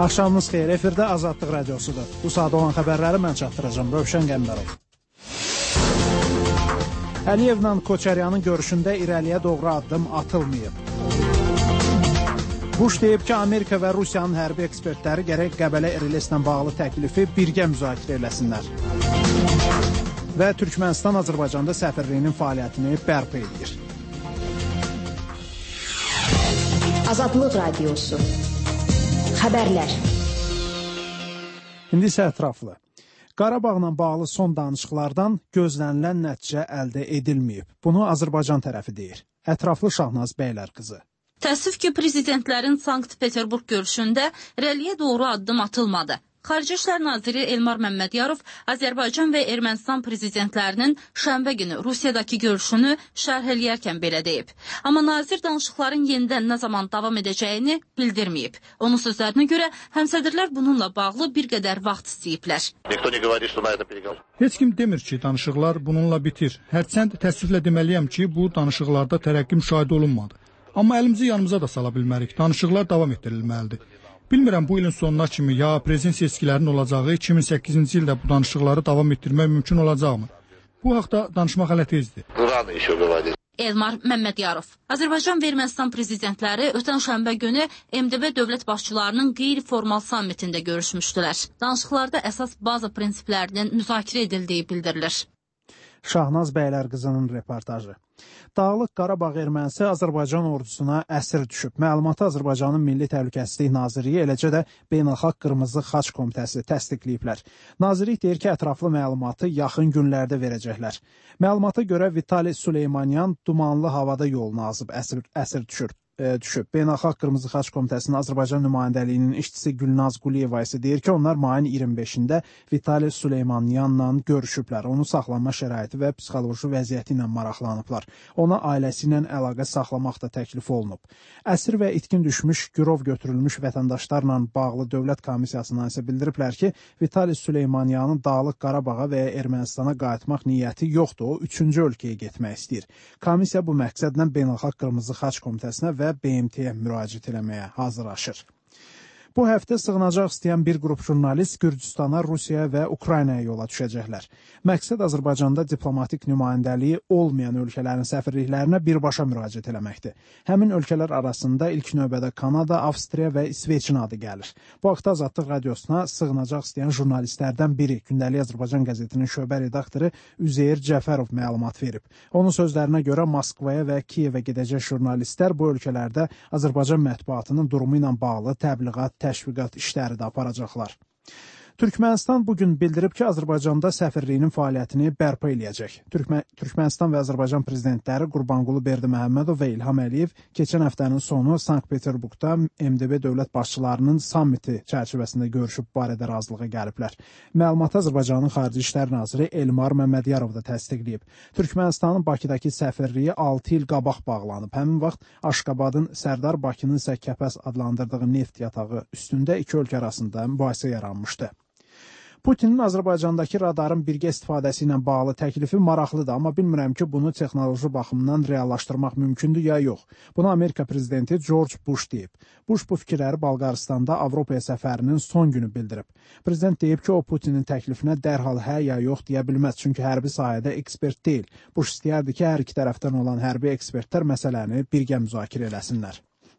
Axşamınız xeyir, efirdə Azadlıq Radiosudur. Bu saat olan xəbərləri mən çatdıracağım, Rövşən Qəmbərov. Əliyevlə Koçaryanın görüşündə irəliyə doğru addım atılmayıb. Bush deyib ki, Amerika və Rusiyanın hərbi ekspertləri gərək Qəbələ RLS-lə bağlı təklifi birgə müzakirə eləsinlər. Və Türkmənistan Azərbaycanda səfirliyinin fəaliyyətini bərpa edir. Azadlıq Radiosu. Xəbərlər. İndi isə ətraflı. Qarabağla bağlı son danışıqlardan gözlənilən nəticə əldə edilməyib. Bunu Azərbaycan tərəfi deyir. Ətraflı Şahnaz Bəylərqızı. Təəssüf ki, prezidentlərin Sankt-Peterburq görüşündə irəliyə doğru addım atılmadı. Xarici İşlər Naziri Elmar Məmmədiyarov Azərbaycan və Ermənistan prezidentlərinin şənbə günü Rusiyadakı görüşünü şərh eləyərkən belə deyib. Amma nazir danışıqların yenidən nə zaman davam edəcəyini bildirməyib. Onun sözlərinə görə həmsədrlər bununla bağlı bir qədər vaxt istəyiblər. Heç kim demir ki, danışıqlar bununla bitir. Hərçənd təəssüflə deməliyəm ki, bu danışıqlarda tərəqqi müşahidə olunmadı. Amma əlimizi yanımıza da sala bilmərik. Danışıqlar davam etdirilməlidir. Bilmirəm bu ilin sonuna kimi ya prezident seçkilərinin olacağı 2008-ci ildə bu danışıqları davam etdirmək mümkün olacaqmı? Bu haqda danışmaq hələ tezdir. Elmar Məmmədiyarov. Azərbaycan və Ermənistan prezidentləri ötən şənbə günü MDB dövlət başçılarının qeyri-formal sammitində görüşmüşdülər. Danışıqlarda əsas baza prinsiplərinin müzakirə edildiyi bildirilir. Şahnaz Bəylərqızının reportajı. Dağlıq Qarabağ ermənisi Azərbaycan ordusuna əsir düşüb. Məlumatı Azərbaycanın Milli Təhlükəsizlik Nazirliyi, eləcə də Beynəlxalq Qırmızı Xaç Komitəsi təsdiqləyiblər. Nazirlik deyir ki, ətraflı məlumatı yaxın günlərdə verəcəklər. Məlumata görə Vitali Süleymanyan dumanlı havada yolunu azıb əsir düşüb. Beynəlxalq Qırmızı Xaç Komitəsinin Azərbaycan nümayəndəliyinin işçisi Gülnaz Quliyeva isə deyir ki, onlar mayın 25-də Vitali Süleymanyanla görüşüblər. Onun saxlanma şəraiti və psixoloji vəziyyəti ilə maraqlanıblar. Ona ailəsi ilə əlaqə saxlamaq da təklif olunub. Əsir və itkin düşmüş, girov götürülmüş vətəndaşlarla bağlı dövlət komissiyasından isə bildiriblər ki, Vitali Süleymanyanın Dağlıq Qarabağa və Ermənistana qayıtmaq niyyəti yoxdur, o üçüncü ölkəyə getmək istəyir. Komissiya bu məqsədlə Beynəlxalq Qırmızı Xaç Komitəsinə və BMT-yə müraciət eləməyə hazırlaşır. Bu həftə sığınacaq istəyən bir qrup jurnalist Gürcüstana, Rusiyaya və Ukraynaya yola düşəcəklər. Məqsəd Azərbaycanda diplomatik nümayəndəliyi olmayan ölkələrin səfirliklərinə birbaşa müraciət eləməkdir. Həmin ölkələr arasında ilk növbədə Kanada, Avstriya və İsveçin adı gəlir. Bu haqda Azadlıq Radiosuna sığınacaq istəyən jurnalistlərdən biri, Gündəlik Azərbaycan qəzetinin şöbə redaktoru Üzeyir Cəfərov məlumat verib. Onun sözlərinə görə Moskvaya və Kiyevə gedəcək jurnalistlər bu ölkələrdə Azərbaycan mətbuatının durumu ilə bağlı təbliğat, təşviqat işləri də aparacaqlar. Türkmənistan bugün bildirib ki, Azərbaycanda səfirliyinin fəaliyyətini bərpa eləyəcək. Türkmənistan və Azərbaycan prezidentləri Qurbanqulu Berdiməhəmmədov və İlham Əliyev keçən həftənin sonu Sankt-Peterburqda MDB dövlət başçılarının sammiti çərçivəsində görüşüb barədə razılığa gəliblər. Məlumatı Azərbaycanın Xarici İşlər Naziri Elmar Məmmədiyarov da təsdiqləyib. Türkmənistanın Bakıdakı səfirliyi 6 il qabaq bağlanıb. Həmin vaxt Aşqabadın Sərdar, Bakının isə Kəpəz adlandırdığı neft yatağı üstündə iki ölkə arasında mübahisə yaranmışdı. Putinin Azərbaycandakı radarın birgə istifadəsi ilə bağlı təklifi maraqlıdır, amma bilmirəm ki, bunu texnoloji baxımdan reallaşdırmaq mümkündür ya yox. Bunu Amerika prezidenti George Bush deyib. Bush bu fikirləri Bolqarıstanda Avropaya səfərinin son günü bildirib. Prezident deyib ki, o Putinin təklifinə dərhal hə ya yox deyə bilməz, çünki hərbi sahədə ekspert deyil. Bush istəyərdi ki, hər iki tərəfdən olan hərbi ekspertlər məsələni birgə müzakirə eləsinlər.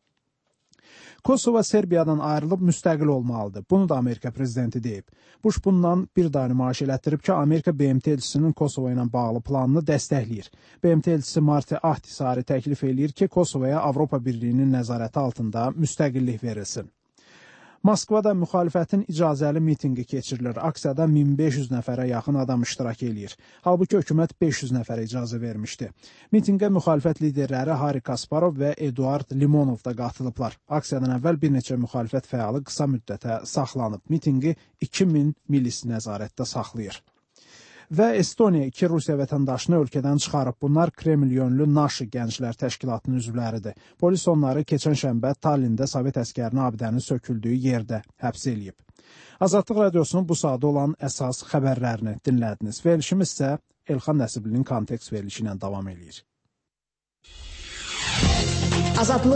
Kosovo Serbiyadan ayrılıb müstəqil olmalıdır. Bunu da Amerika prezidenti deyib. Bush bundan bir daha nümayiş elətdirib ki, Amerika BMT elçisinin Kosovo ilə bağlı planını dəstəkləyir. BMT elçisi Marti Ahtisari təklif eləyir ki, Kosovoya Avropa Birliyinin nəzarəti altında müstəqillik verilsin. Moskvada müxalifətin icazəli mitinqi keçirilir. Aksiyada 1500 nəfərə yaxın adam iştirak eləyir. Halbuki hökumət 500 nəfərə icazə vermişdi. Mitinqə müxalifət liderləri Hari Kasparov və Eduard Limonov da qatılıblar. Aksiyadan əvvəl bir neçə müxalifət fəalı qısa müddətə saxlanıb. Mitinqi 2000 milis nəzarətdə saxlayır. Və Estoniya 2 Rusiya vətəndaşını ölkədən çıxarıb. Bunlar Kreml yönlü Naşı Gənclər Təşkilatının üzvləridir. Polis onları keçən şənbə Tallində Sovet əskərinin abidənin söküldüyü yerdə həbs eləyib. Azadlıq Radiosunun bu saatda olan əsas xəbərlərini dinlədiniz. Verilişimiz isə Elxan Nəsiblinin kontekst verilişi ilə davam eləyir. Azadlıq